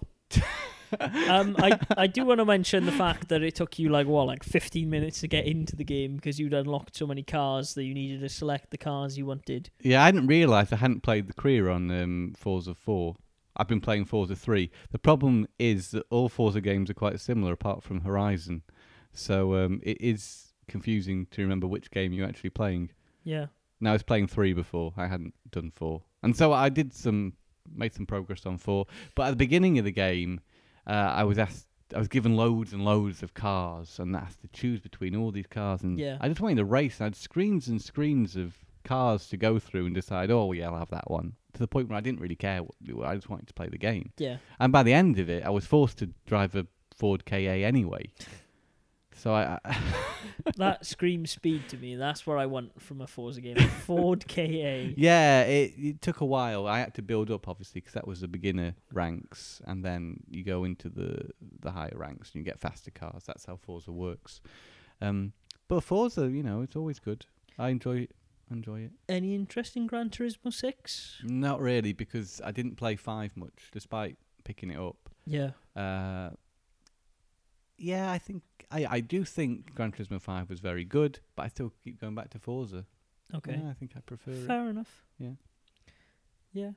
Speaker 1: I do want to mention the fact that it took you like 15 minutes to get into the game because you'd unlocked so many cars that you needed to select the cars you wanted.
Speaker 2: Yeah, I didn't realise I hadn't played the career on Forza 4. I've been playing Forza 3. The problem is that all Forza games are quite similar apart from Horizon. So it is confusing to remember which game you're actually playing.
Speaker 1: Yeah.
Speaker 2: Now I was playing 3 before. I hadn't done 4. And so I made some progress on 4. But at the beginning of the game, I was given loads and loads of cars and asked to choose between all these cars. And I just wanted to race. And I had screens and screens of cars to go through and decide, oh, yeah, I'll have that one. To the point where I didn't really care. I just wanted to play the game.
Speaker 1: Yeah.
Speaker 2: And by the end of it, I was forced to drive a Ford KA anyway. So I
Speaker 1: that screams speed to me. That's what I want from a Forza game. A Ford KA.
Speaker 2: Yeah, it took a while. I had to build up, obviously, because that was the beginner ranks. And then you go into the higher ranks and you get faster cars. That's how Forza works. But Forza, it's always good. I enjoy it.
Speaker 1: Any interest in Gran Turismo 6?
Speaker 2: Not really, because I didn't play 5 much, despite picking it up.
Speaker 1: Yeah.
Speaker 2: Yeah, I do think Gran Turismo 5 was very good, but I still keep going back to Forza.
Speaker 1: Okay.
Speaker 2: Yeah, I think I prefer it.
Speaker 1: Fair enough.
Speaker 2: Yeah.
Speaker 1: Yeah.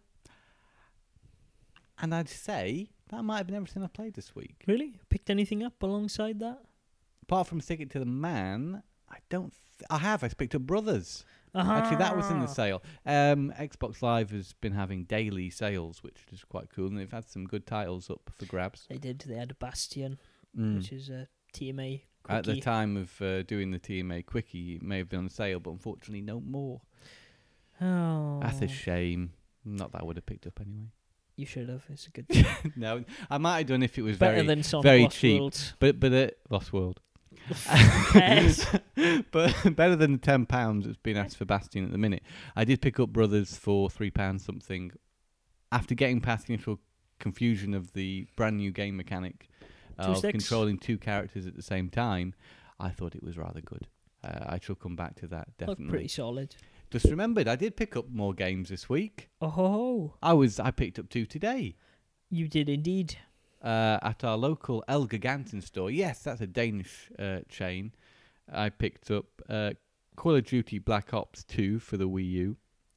Speaker 2: And I'd say that might have been everything I played this week.
Speaker 1: Really? Picked anything up alongside that?
Speaker 2: Apart from Stick It to the Man, I don't... I picked up Brothers.
Speaker 1: Uh-huh.
Speaker 2: Actually, that was in the sale. Xbox Live has been having daily sales, which is quite cool, and they've had some good titles up for grabs.
Speaker 1: They did. They had Bastion, which is a TMA quickie.
Speaker 2: At the time of doing the TMA quickie, it may have been on sale, but unfortunately no more.
Speaker 1: Oh.
Speaker 2: That's a shame. Not that I would have picked up anyway.
Speaker 1: You should have. It's a good
Speaker 2: No, I might have done if it was
Speaker 1: better than Sonic
Speaker 2: very
Speaker 1: Lost
Speaker 2: cheap.
Speaker 1: Worlds.
Speaker 2: But Lost World.
Speaker 1: Yes.
Speaker 2: But better than the £10 that's been asked for Bastion at the minute. I did pick up Brothers for £3 something. After getting past the initial confusion of the brand new game mechanic of controlling 2 characters at the same time, I thought it was rather good. I shall come back to that, definitely.
Speaker 1: Looked pretty solid.
Speaker 2: Just remembered, I did pick up more games this week.
Speaker 1: Oh.
Speaker 2: I picked up 2 today.
Speaker 1: You did indeed.
Speaker 2: At our local El Giganten store. Yes, that's a Danish chain. I picked up Call of Duty Black Ops 2 for the Wii U.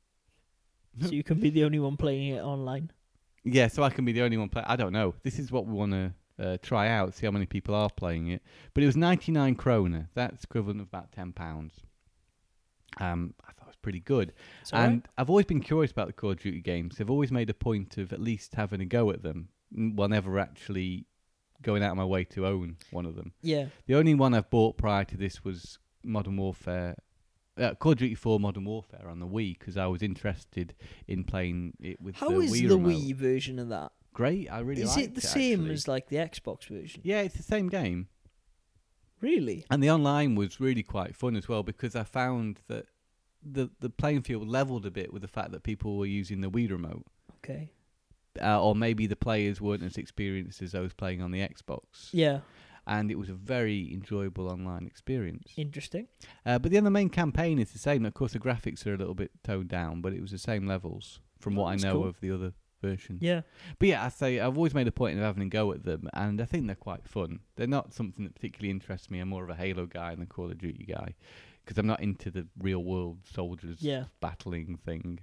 Speaker 1: So you can be the only one playing it online.
Speaker 2: Yeah, so I can be the only one playing. I don't know. This is what we want to try out, see how many people are playing it. But it was 99 kroner. That's equivalent of about £10. I thought it was pretty good. And I've always been curious about the Call of Duty games. I've always made a point of at least having a go at them. Well, never actually going out of my way to own one of them.
Speaker 1: Yeah.
Speaker 2: The only one I've bought prior to this was Modern Warfare, Call of Duty 4 Modern Warfare on the Wii, because I was interested in playing it with the Wii remote. How is the
Speaker 1: Wii version of that?
Speaker 2: Great, I really liked it.
Speaker 1: Is it the same as like the Xbox version?
Speaker 2: Yeah, it's the same game.
Speaker 1: Really?
Speaker 2: And the online was really quite fun as well, because I found that the playing field leveled a bit with the fact that people were using the Wii remote.
Speaker 1: Okay.
Speaker 2: Or maybe the players weren't as experienced as those playing on the Xbox.
Speaker 1: Yeah.
Speaker 2: And it was a very enjoyable online experience.
Speaker 1: Interesting.
Speaker 2: But the main campaign is the same. Of course, the graphics are a little bit toned down, but it was the same levels from what I know of the other version.
Speaker 1: Yeah.
Speaker 2: But yeah, I've always made a point of having a go at them, and I think they're quite fun. They're not something that particularly interests me. I'm more of a Halo guy than a Call of Duty guy. because I'm not into the real world soldiers
Speaker 1: Yeah.
Speaker 2: battling thing.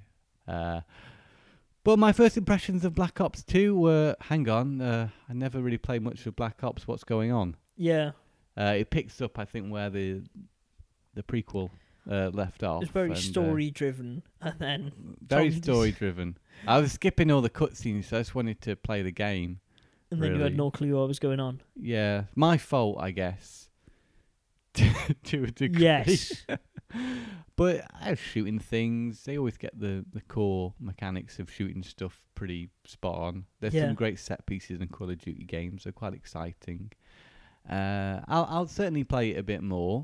Speaker 2: But my first impressions of Black Ops 2 were, hang on, I never really played much of Black Ops. What's going on?
Speaker 1: Yeah.
Speaker 2: It picks up, I think, where the prequel left off.
Speaker 1: It's very
Speaker 2: and,
Speaker 1: story driven, and then
Speaker 2: very
Speaker 1: Tom
Speaker 2: story driven. I was skipping all the cutscenes, so I just wanted to play the game.
Speaker 1: and then you had
Speaker 2: really.
Speaker 1: no clue what was going on.
Speaker 2: Yeah, my fault, I guess. To a degree.
Speaker 1: Yes.
Speaker 2: But I was shooting things. They always get the core mechanics of shooting stuff pretty spot on. There's
Speaker 1: Yeah.
Speaker 2: some great set pieces in Call of Duty games. They're quite exciting. I'll certainly play it a bit more.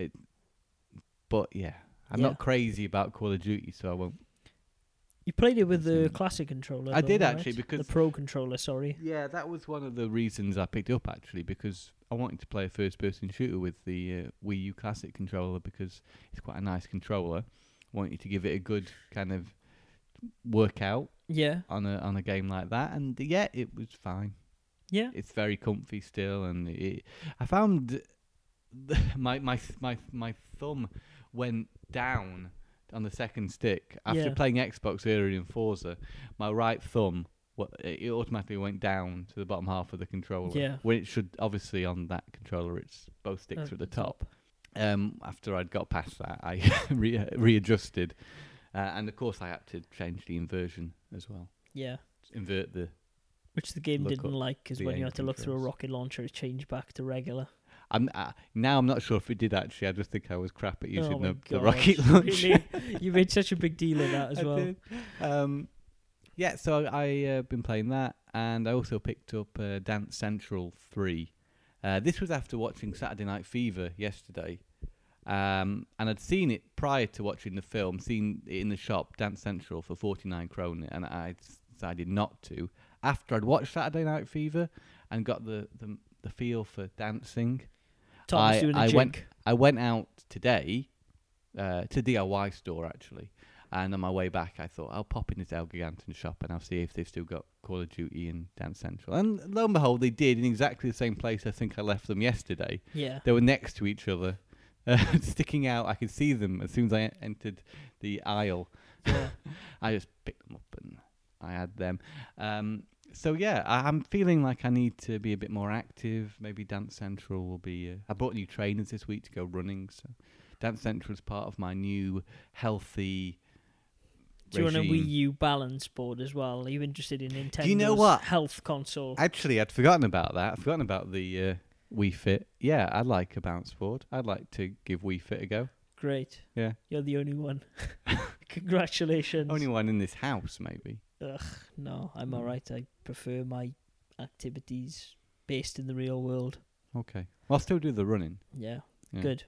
Speaker 2: But yeah, I'm
Speaker 1: Yeah.
Speaker 2: not crazy about Call of Duty, so I won't.
Speaker 1: You played it with the
Speaker 2: Listen,
Speaker 1: classic controller.
Speaker 2: I
Speaker 1: though,
Speaker 2: did
Speaker 1: right?
Speaker 2: actually, because
Speaker 1: the pro controller. Sorry.
Speaker 2: yeah, that was one of the reasons I picked it up actually, because I wanted to play a first-person shooter with the Wii U Classic controller, because it's quite a nice controller. I wanted to give it a good kind of workout
Speaker 1: Yeah.
Speaker 2: on a game like that, and yeah, it was fine.
Speaker 1: Yeah.
Speaker 2: It's very comfy still, and I found my thumb went down on the second stick after
Speaker 1: Yeah.
Speaker 2: playing Xbox earlier in Forza. My right thumb, it automatically went down to the bottom half of the controller.
Speaker 1: Yeah.
Speaker 2: When it should, obviously, on that controller, it's both sticks are at the top. After I'd got past that, I readjusted, and of course I had to change the inversion as well.
Speaker 1: Yeah.
Speaker 2: Invert the.
Speaker 1: Which the game
Speaker 2: Look
Speaker 1: didn't
Speaker 2: up
Speaker 1: like, because
Speaker 2: the
Speaker 1: when you
Speaker 2: aim
Speaker 1: had to look through a
Speaker 2: controls.
Speaker 1: rocket launcher, it changed back to regular.
Speaker 2: Now I'm not sure if it did actually. I just think I was crap at using
Speaker 1: Oh my
Speaker 2: the
Speaker 1: God,
Speaker 2: rocket launcher.
Speaker 1: Really? You made such a big deal of that as
Speaker 2: I
Speaker 1: well.
Speaker 2: did. Yeah, so I been playing that, and I also picked up Dance Central 3. This was after watching Saturday Night Fever yesterday, and I'd seen it prior to watching the film, seen it in the shop, Dance Central, for 49 kroner, and I decided not to. After I'd watched Saturday Night Fever and got the feel for dancing,
Speaker 1: Tom was doing a jig.
Speaker 2: I went out today to DIY store actually, and on my way back I thought I'll pop in this Elgiganten shop and I'll see if they've still got Call of Duty and Dance Central. And lo and behold, they did, in exactly the same place I think I left them yesterday.
Speaker 1: Yeah.
Speaker 2: They were next to each other, sticking out. I could see them as soon as I entered the aisle.
Speaker 1: Yeah.
Speaker 2: I just picked them up and I had them. So yeah, I'm feeling like I need to be a bit more active. Maybe Dance Central will be. I bought new trainers this week to go running, so Dance Central is part of my new healthy.
Speaker 1: Do you want a
Speaker 2: regime.
Speaker 1: Wii U balance board as well? Are you interested in Nintendo's
Speaker 2: you know what?
Speaker 1: health console?
Speaker 2: Actually, I'd forgotten about that. I'd forgotten about the Wii Fit. Yeah, I'd like a balance board. I'd like to give Wii Fit a go.
Speaker 1: Great.
Speaker 2: Yeah,
Speaker 1: You're the only one. Congratulations.
Speaker 2: only one in this house, maybe.
Speaker 1: Ugh, no, I'm alright. I prefer my activities based in the real world.
Speaker 2: Okay, well, I'll still do the running.
Speaker 1: Yeah,
Speaker 2: Yeah.
Speaker 1: good.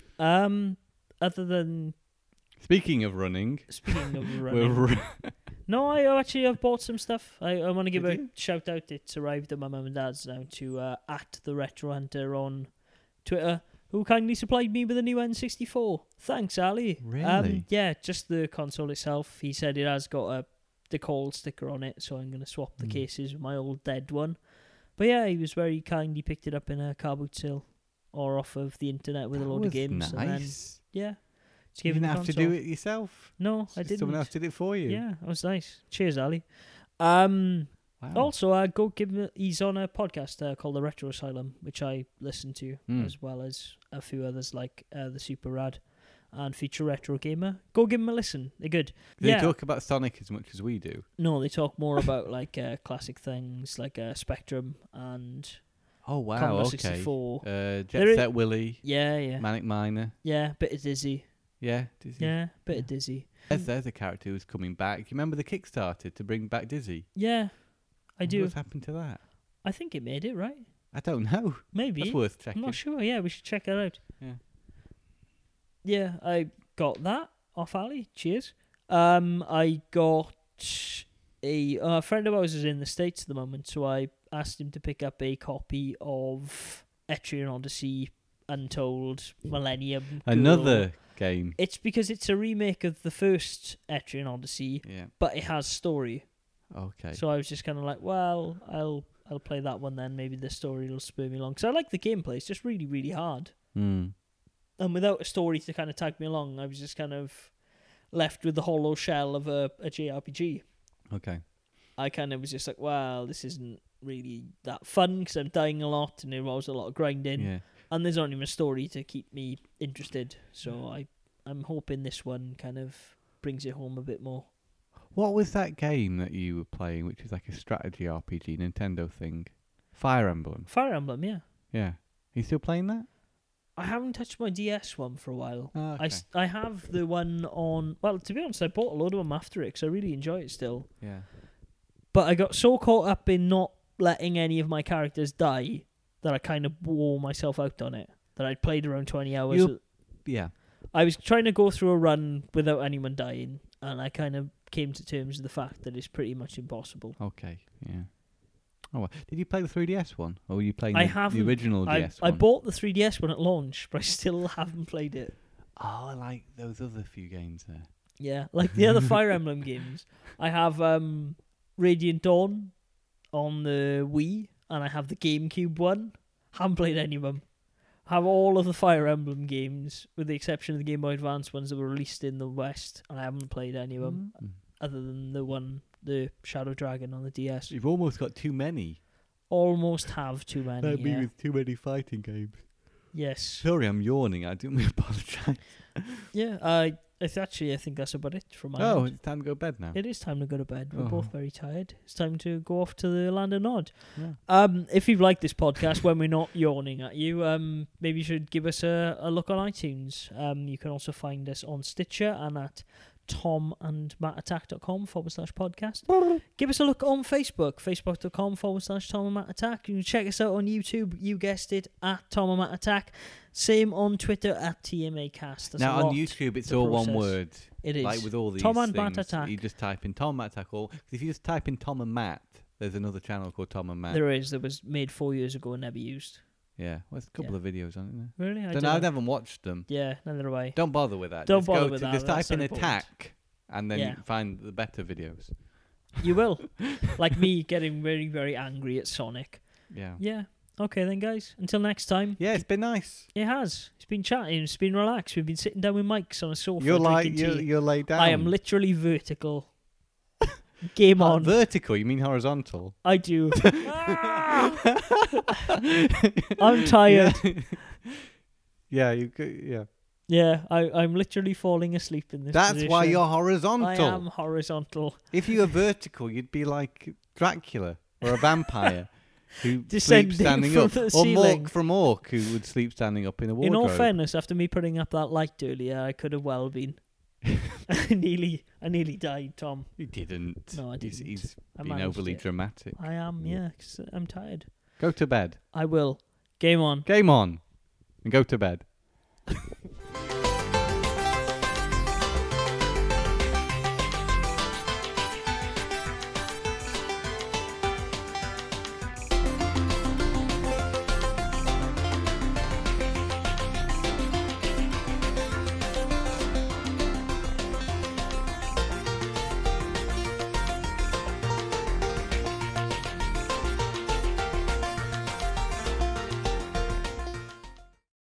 Speaker 1: Other than
Speaker 2: Speaking of running,
Speaker 1: speaking of
Speaker 2: we're
Speaker 1: running, no, I've bought some stuff. I want to give
Speaker 2: Did
Speaker 1: a
Speaker 2: you?
Speaker 1: shout out. It's arrived at my mum and dad's now to at the Retro Hunter on Twitter, who kindly supplied me with a new N64. Thanks, Ali.
Speaker 2: Really?
Speaker 1: Yeah, just the console itself. He said it has got a decal sticker on it, so I'm going to swap the cases with my old dead one. But yeah, he was very kind. He picked it up in a car boot sale or off of the internet with a load of games. And then,
Speaker 2: Nice.
Speaker 1: yeah, just
Speaker 2: You
Speaker 1: gave him
Speaker 2: didn't
Speaker 1: the
Speaker 2: have to
Speaker 1: console.
Speaker 2: do it yourself.
Speaker 1: No, I didn't.
Speaker 2: Someone else did it for you.
Speaker 1: Yeah, that was nice. Cheers, Ali.
Speaker 2: Wow.
Speaker 1: Also, go give him. He's on a podcast called The Retro Asylum, which I listen to, as well as a few others like the Super Rad and Future Retro Gamer. Go give him a listen. They're good.
Speaker 2: Do they talk about Sonic as much as we do?
Speaker 1: No, they talk more about like classic things like Spectrum and
Speaker 2: Oh wow,
Speaker 1: Commodore
Speaker 2: okay.
Speaker 1: 64.
Speaker 2: Jet
Speaker 1: There
Speaker 2: Set Willy,
Speaker 1: Yeah.
Speaker 2: Manic Miner.
Speaker 1: Yeah, bit of Dizzy.
Speaker 2: Yeah, Dizzy.
Speaker 1: Yeah, bit of Dizzy.
Speaker 2: There's a character who's coming back. You remember the Kickstarter to bring back Dizzy?
Speaker 1: Yeah, I do.
Speaker 2: What's happened to that?
Speaker 1: I think it made it, right?
Speaker 2: I don't know.
Speaker 1: Maybe.
Speaker 2: That's worth
Speaker 1: I'm
Speaker 2: checking.
Speaker 1: not sure. Yeah, we should check that out.
Speaker 2: Yeah.
Speaker 1: Yeah, I got that off Ali. Cheers. I got a friend of ours is in the States at the moment, so I asked him to pick up a copy of Etrian Odyssey Untold Millennium. Girl.
Speaker 2: Another game.
Speaker 1: It's because it's a remake of the first Etrian Odyssey,
Speaker 2: Yeah.
Speaker 1: but it has story.
Speaker 2: Okay.
Speaker 1: So I was just kind of like, well, I'll play that one then. Maybe the story will spur me along. Because I like the gameplay. It's just really, really hard. And without a story to kind of tag me along, I was just kind of left with the hollow shell of a JRPG.
Speaker 2: Okay.
Speaker 1: I kind of was just like, well, this isn't really that fun because I'm dying a lot and there was a lot of grinding.
Speaker 2: Yeah.
Speaker 1: And there's not even a story to keep me interested. So I'm hoping this one kind of brings it home a bit more.
Speaker 2: What was that game that you were playing, which was like a strategy RPG, Nintendo thing? Fire Emblem.
Speaker 1: Fire Emblem, yeah.
Speaker 2: Yeah. Are you still playing that?
Speaker 1: I haven't touched my DS one for a while.
Speaker 2: Oh, okay.
Speaker 1: I have the one on... Well, to be honest, I bought a load of them after it because I really enjoy it still.
Speaker 2: Yeah.
Speaker 1: But I got so caught up in not letting any of my characters die that I kind of wore myself out on it. That I'd played around 20 hours.
Speaker 2: Yeah.
Speaker 1: I was trying to go through a run without anyone dying, and I kind of came to terms with the fact that it's pretty much impossible.
Speaker 2: Okay. Yeah. Oh, well. Did you play the 3DS one, or were you playing the original DS
Speaker 1: I
Speaker 2: one?
Speaker 1: bought the 3DS one at launch, but I still haven't played it.
Speaker 2: Oh, I like those other few games there.
Speaker 1: Yeah, like the other Fire Emblem games. I have Radiant Dawn on the Wii, and I have the GameCube one. Haven't played any of them. I have all of the Fire Emblem games, with the exception of the Game Boy Advance ones that were released in the West, and I haven't played any of them, other than the Shadow Dragon on the DS.
Speaker 2: You've almost got too many.
Speaker 1: Almost have too many.
Speaker 2: That'd be with too many fighting games.
Speaker 1: Yes.
Speaker 2: Sorry, I'm yawning. I do apologise.
Speaker 1: Yeah, I think that's about it for my end.
Speaker 2: It's time to go to bed now.
Speaker 1: It is time to go to bed. We're both very tired. It's time to go off to the land of Nod.
Speaker 2: Yeah.
Speaker 1: If you've liked this podcast when we're not yawning at you, maybe you should give us a look on iTunes. You can also find us on Stitcher and at tomandmattattack.com/podcast. Give us a look on Facebook, facebook.com/tomandmattattack. You can check us out on YouTube, you guessed it, at Tom and Matt Attack. Same on Twitter at TMAcast. That's
Speaker 2: now on YouTube, it's all one word.
Speaker 1: It is.
Speaker 2: Like with all these
Speaker 1: Tom and
Speaker 2: things,
Speaker 1: Matt Attack.
Speaker 2: you just type in Tom Matt Attack. Or if you just type in Tom and Matt, there's another channel called Tom and Matt.
Speaker 1: There is. That was made 4 years ago and never used.
Speaker 2: Yeah, well, there's a couple of videos on it there.
Speaker 1: Really?
Speaker 2: I haven't watched them.
Speaker 1: Yeah, neither have I.
Speaker 2: Don't bother with that.
Speaker 1: Don't bother with that.
Speaker 2: Just
Speaker 1: That's
Speaker 2: type in
Speaker 1: important.
Speaker 2: Attack and then you find the better videos.
Speaker 1: You will. Like me getting very, very angry at Sonic.
Speaker 2: Yeah.
Speaker 1: Yeah. Okay then, guys. Until next time.
Speaker 2: Yeah, it's been nice.
Speaker 1: It has. It's been chatting. It's been relaxed. We've been sitting down with mics on a sofa.
Speaker 2: You're laid down.
Speaker 1: I am literally vertical. Game on.
Speaker 2: Vertical? You mean horizontal?
Speaker 1: I do. I'm tired.
Speaker 2: Yeah, yeah.
Speaker 1: Yeah, I'm literally falling asleep in this
Speaker 2: That's
Speaker 1: position.
Speaker 2: why you're horizontal.
Speaker 1: I am horizontal.
Speaker 2: If you were vertical, you'd be like Dracula or a vampire who
Speaker 1: Descending
Speaker 2: sleeps standing
Speaker 1: from
Speaker 2: up.
Speaker 1: the
Speaker 2: Or
Speaker 1: ceiling.
Speaker 2: Mork from Orc, who would sleep standing up in a wardrobe.
Speaker 1: In all fairness, after me putting up that light earlier, I could have well been. I nearly died, Tom.
Speaker 2: You didn't.
Speaker 1: No, I didn't.
Speaker 2: He's
Speaker 1: I
Speaker 2: been
Speaker 1: managed
Speaker 2: overly
Speaker 1: it.
Speaker 2: dramatic.
Speaker 1: I am, yeah, 'cause I'm tired.
Speaker 2: Go to bed.
Speaker 1: I will. Game on.
Speaker 2: Game on. And go to bed.